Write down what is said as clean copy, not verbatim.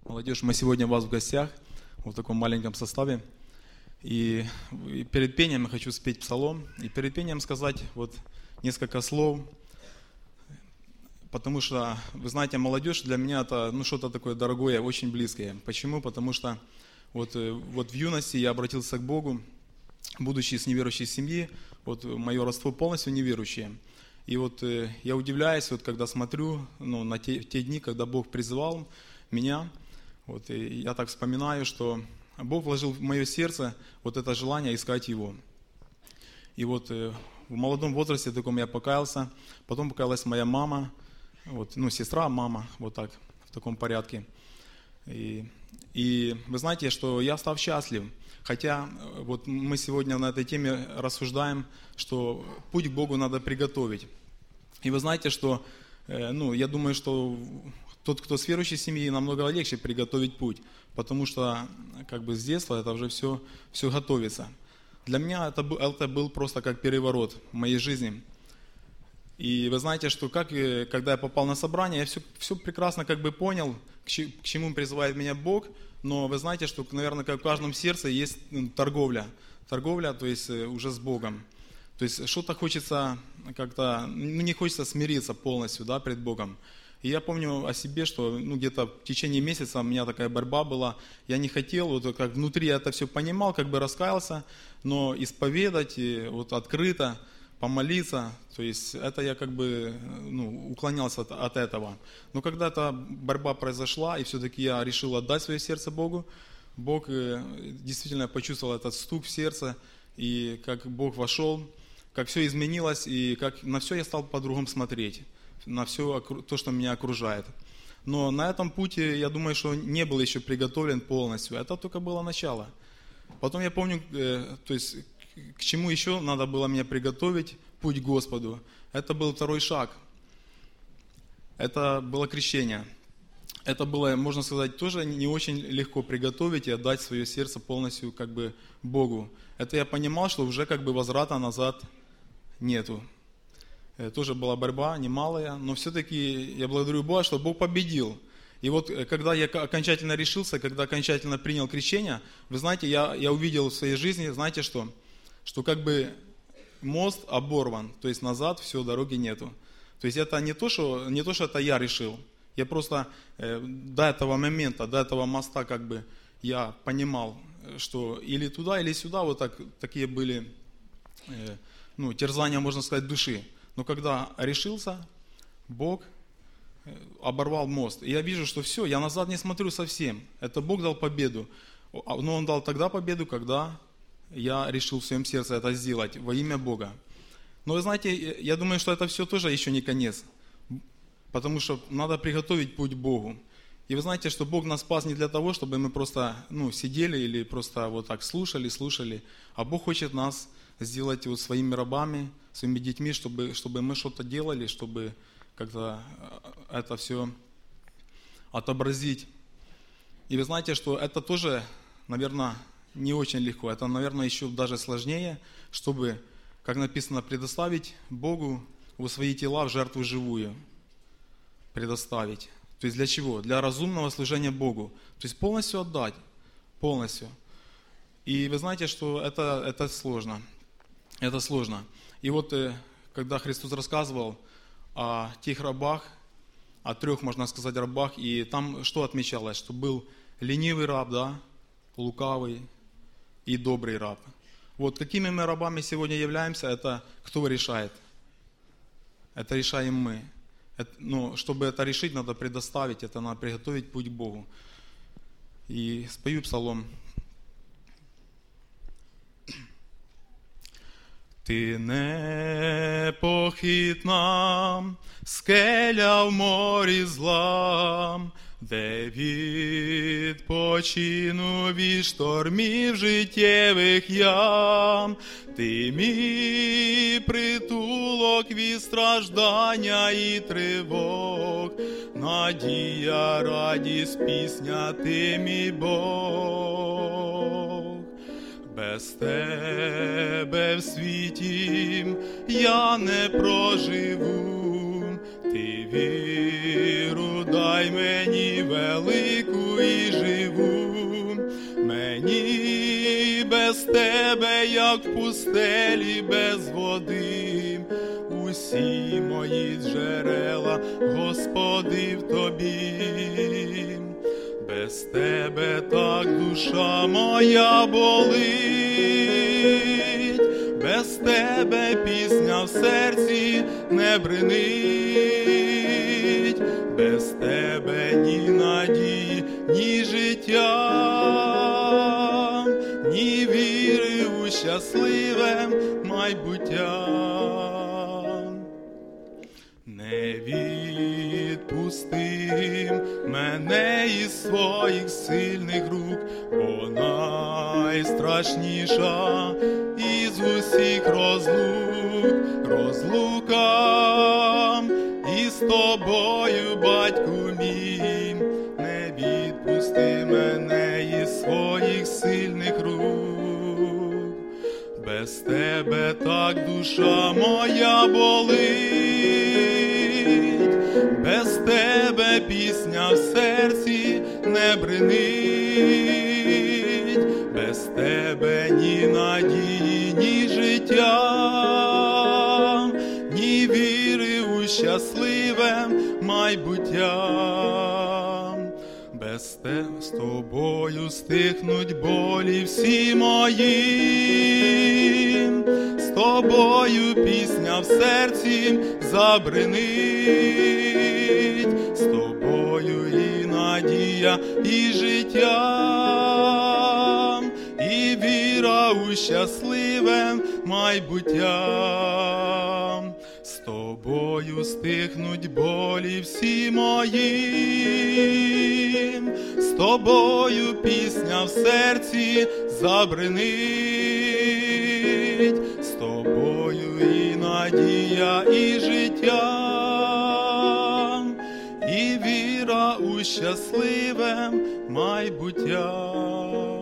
Молодежь, мы сегодня у вас в гостях, в таком маленьком составе. И перед пением я хочу спеть псалом. И перед пением сказать вот несколько слов. Потому что, вы знаете, молодежь для меня это что-то такое дорогое, очень близкое. Почему? Потому что вот в юности я обратился к Богу, будучи с неверующей семьи, мое родство полностью неверующее. И я удивляюсь, когда смотрю на те дни, когда Бог призывал меня, и я так вспоминаю, что Бог вложил в мое сердце это желание искать Его. И в молодом возрасте таком я покаялся, потом покаялась моя мама, сестра, мама, в таком порядке. И вы знаете, что я стал счастлив. Хотя мы сегодня на этой теме рассуждаем, что путь к Богу надо приготовить. И вы знаете, что, я думаю, что тот, кто с верующей семьи, намного легче приготовить путь, потому что с детства это уже все готовится. Для меня это был просто как переворот в моей жизни. И вы знаете, что когда я попал на собрание, я все прекрасно понял, к чему призывает меня Бог, но вы знаете, что, наверное, как в каждом сердце есть торговля. Торговля, то есть уже с Богом. То есть что-то хочется не хочется смириться полностью, пред Богом. И я помню о себе, что где-то в течение месяца у меня такая борьба была. Я не хотел, внутри я это все понимал, раскаялся, но исповедать открыто, помолиться, то есть это я уклонялся от этого. Но когда эта борьба произошла, и все-таки я решил отдать свое сердце Богу, Бог действительно почувствовал этот стук в сердце, и как Бог вошел, как все изменилось, и как на все я стал по-другому смотреть, на все то, что меня окружает. Но на этом пути, я думаю, что не был еще приготовлен полностью, это только было начало. Потом я помню, к чему еще надо было мне приготовить путь к Господу. Это был второй шаг. Это было крещение. Это было, можно сказать, тоже не очень легко приготовить и отдать свое сердце полностью Богу. Это я понимал, что уже возврата назад нету. Тоже была борьба немалая, но все-таки я благодарю Бога, что Бог победил. И когда я окончательно решился, когда окончательно принял крещение, вы знаете, я увидел в своей жизни, знаете что? Что мост оборван, то есть назад все, дороги нету. То есть это не то, что это я решил. Я просто до этого момента, до этого моста я понимал, что или туда, или сюда, такие были терзания, можно сказать, души. Но когда решился, Бог оборвал мост. И я вижу, что все, я назад не смотрю совсем. Это Бог дал победу. Но Он дал тогда победу, когда я решил в своем сердце это сделать во имя Бога. Но вы знаете, я думаю, что это все тоже еще не конец. Потому что надо приготовить путь к Богу. И вы знаете, что Бог нас спас не для того, чтобы мы просто сидели или просто слушали. А Бог хочет нас сделать своими рабами, своими детьми, чтобы мы что-то делали, чтобы как-то это все отобразить. И вы знаете, что это тоже, наверное, не очень легко. Это, наверное, еще даже сложнее, чтобы, как написано, предоставить Богу свои тела в жертву живую. Предоставить. То есть для чего? Для разумного служения Богу. То есть полностью отдать. Полностью. И вы знаете, что это сложно. Это сложно. И когда Христос рассказывал о тех рабах, о 3, можно сказать, рабах, и там что отмечалось? Что был ленивый раб, лукавый и добрый раб. Какими мы рабами сегодня являемся, это кто решает? Это решаем мы. Но чтобы это решить, надо предоставить, это надо приготовить путь к Богу. И спою псалом. Ти непохитна, скеля в морі зла, де відпочину від штормів життєвих ям. Ти мій притулок від страждання і тривог, надія, радість, пісня, ти мій Бог. Без тебе в світі я не проживу, ти віру дай мені велику і живу, мені без тебе, як в пустелі без води, усі мої джерела, Господи, в Тобі. Без тебе так душа моя болить, без тебе пісня в серці не бринить, без тебе ні надії, ні життя, ні віри у щасливе майбуття. Не відпусти мене із своїх сильних рук, бо найстрашніша із усіх розлука із тобою, батьку мій. Не відпусти мене із своїх сильних рук, без тебе так душа моя болить, без тебе пісня в серці не бринить, без тебе ні надії, ні життя, ні віри у щасливе майбуття. Без тебе з тобою стихнуть болі всі мої, з тобою пісня в серці забринить, з тобою і надія, і життя, і віра у щасливе майбуття. З тобою стихнуть болі всі мої, з тобою пісня в серці забринить, з тобою і надія, і життя, і віра у щасливе майбуття.